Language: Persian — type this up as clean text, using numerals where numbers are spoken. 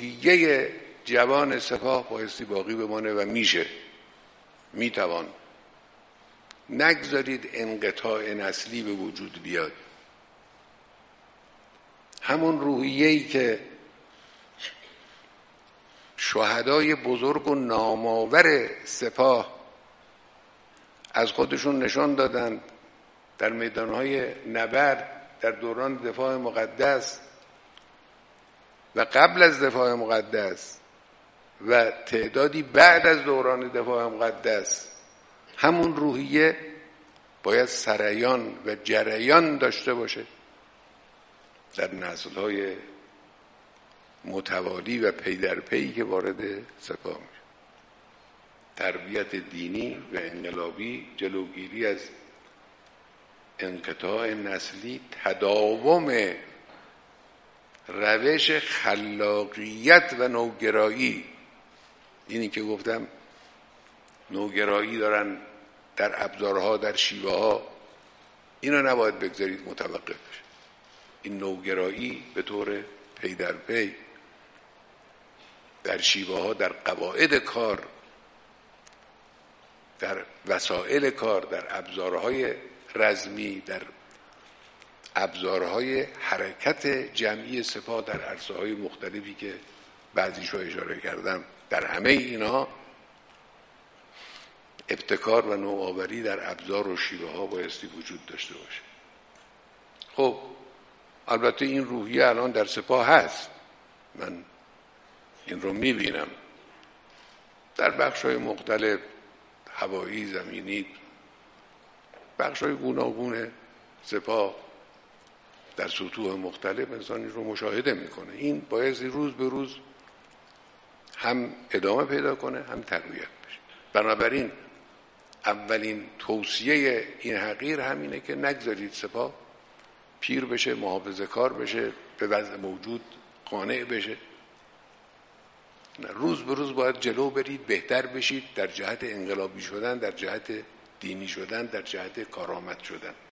روحیه جوان سپاه بایستی باقی بمانه و میتوان. نگذارید انقطاع نسلی به وجود بیاد. همون روحیه‌ای که شهدای بزرگ و نامآور سپاه از خودشون نشان دادند در میدانهای نبرد در دوران دفاع مقدس و قبل از دفاع مقدس و تعدادی بعد از دوران دفاع مقدس، همون روحیه باید سریان و جریان داشته باشه در نسل‌های متوالی و پی در پی که وارد سپاه میشه. تربیت دینی و انقلابی، جلوگیری از انقطاع نسلی، تداوم روش خلاقیت و نوگرایی. اینی که گفتم نوگرایی دارن در ابزارها، در شیوه ها، اینو نباید بگذارید متوقف بشه. این نوگرایی به طور پی در پی در شیوه ها، در قواعد کار، در وسایل کار، در ابزارهای رزمی، در ابزارهای حرکت جمعی سپاه در عرصه‌های مختلفی که بعضیشو اشاره کردم، در همه اینا ابتکار و نوآوری در ابزار و شیوه ها بایستی وجود داشته باشه. خب البته این روحیه الان در سپاه هست، من این رو میبینم در بخش‌های مختلف، هوایی، زمینی، بخش‌های گوناگون سپاه، در سطوح مختلف انسان این رو مشاهده میکنه. این بایستی روز به روز هم ادامه پیدا کنه، هم تقویت بشه. بنابراین اولین توصیه این حقیر همینه که نگذارید سپاه پیر بشه، محافظه کار بشه، به وضع موجود قانع بشه. روز به روز باید جلو برید، بهتر بشید در جهت انقلابی شدن، در جهت دینی شدن، در جهت کارآمد شدن.